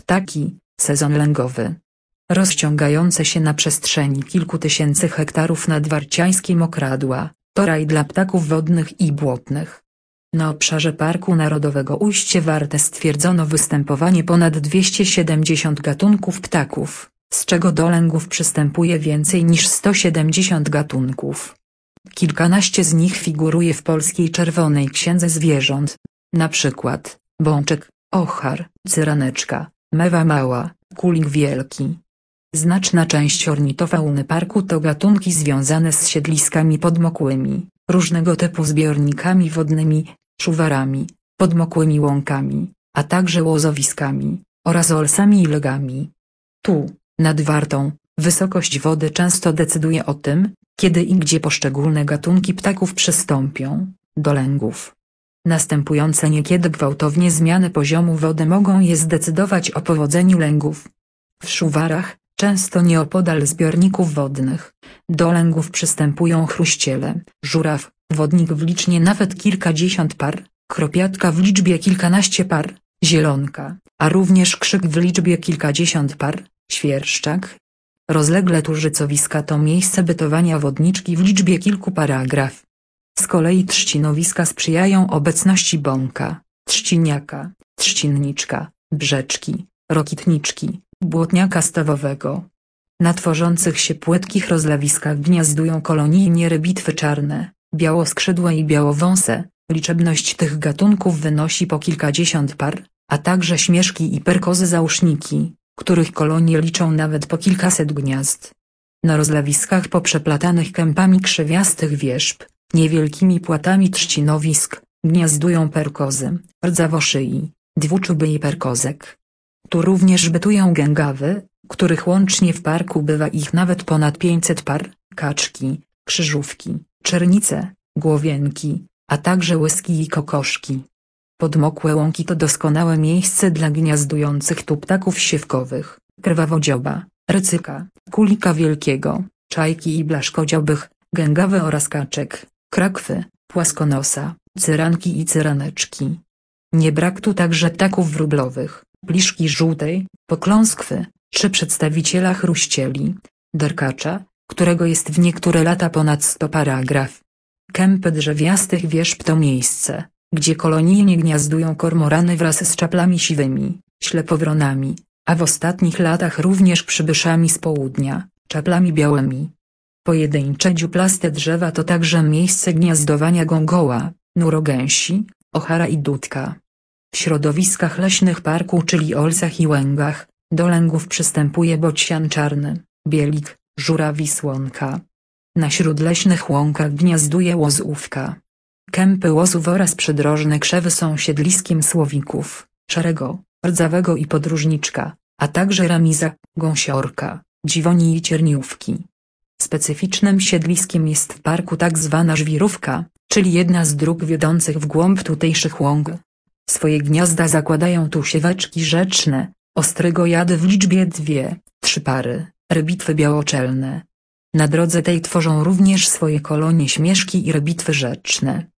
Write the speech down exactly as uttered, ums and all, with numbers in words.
Ptaki, sezon lęgowy. Rozciągające się na przestrzeni kilku tysięcy hektarów nadwarciańskie mokradła, to raj dla ptaków wodnych i błotnych. Na obszarze Parku Narodowego Ujście Warte stwierdzono występowanie ponad dwieście siedemdziesiąt gatunków ptaków, z czego do lęgów przystępuje więcej niż sto siedemdziesiąt gatunków. Kilkanaście z nich figuruje w Polskiej Czerwonej Księdze Zwierząt, na przykład bączek, ochar, cyraneczka, mewa mała, kulik wielki. Znaczna część ornitofauny parku to gatunki związane z siedliskami podmokłymi, różnego typu zbiornikami wodnymi, szuwarami, podmokłymi łąkami, a także łozowiskami, oraz olsami i legami. Tu, nad Wartą, wysokość wody często decyduje o tym, kiedy i gdzie poszczególne gatunki ptaków przystąpią do lęgów. Następujące niekiedy gwałtownie zmiany poziomu wody mogą je zdecydować o powodzeniu lęgów. W szuwarach, często nieopodal zbiorników wodnych, do lęgów przystępują chruściele, żuraw, wodnik w licznie nawet kilkadziesiąt par, kropiatka w liczbie kilkanaście par, zielonka, a również krzyk w liczbie kilkadziesiąt par, świerszczak. Rozlegle turzycowiska to miejsce bytowania wodniczki w liczbie kilku paragraf. Z kolei trzcinowiska sprzyjają obecności bąka, trzciniaka, trzcinniczka, brzeczki, rokitniczki, błotniaka stawowego. Na tworzących się płytkich rozlewiskach gniazdują kolonijnie rybitwy czarne, białoskrzydłe i białowąse. Liczebność tych gatunków wynosi po kilkadziesiąt par, a także śmieszki i perkozy załóżniki, których kolonie liczą nawet po kilkaset gniazd. Na rozlewiskach poprzeplatanych kępami krzewiastych wierzb, niewielkimi płatami trzcinowisk, gniazdują perkozy, rdzawoszyi, dwuczuby i perkozek. Tu również bytują gęgawy, których łącznie w parku bywa ich nawet ponad pięćset par, kaczki, krzyżówki, czernice, głowienki, a także łyski i kokoszki. Podmokłe łąki to doskonałe miejsce dla gniazdujących tu ptaków siewkowych, krwawodzioba, rycyka, kulika wielkiego, czajki i blaszkodziobych, gęgawy oraz kaczek, krakwy, płaskonosa, cyranki i cyraneczki. Nie brak tu także ptaków wróblowych, pliszki żółtej, pokląskwy, czy przedstawiciela chruścieli, derkacza, którego jest w niektóre lata ponad sto paragraf. Kępy drzewiastych wierzb to miejsce, gdzie kolonijnie gniazdują kormorany wraz z czaplami siwymi, ślepowronami, a w ostatnich latach również przybyszami z południa, czaplami białymi. Pojedyncze dziuplaste drzewa to także miejsce gniazdowania gągoła, nurogęsi, ochara i dudka. W środowiskach leśnych parku, czyli olsach i łęgach, do lęgów przystępuje bocian czarny, bielik, żuraw i słonka. Na śródleśnych łąkach gniazduje łozówka. Kępy łozów oraz przydrożne krzewy są siedliskiem słowików, szarego, rdzawego i podróżniczka, a także ramiza, gąsiorka, dziwoni i cierniówki. Specyficznym siedliskiem jest w parku tak zwana żwirówka, czyli jedna z dróg wiodących w głąb tutejszych łąk. Swoje gniazda zakładają tu sieweczki rzeczne, ostrygojady w liczbie dwie, trzy pary, rybitwy białoczelne. Na drodze tej tworzą również swoje kolonie śmieszki i rybitwy rzeczne.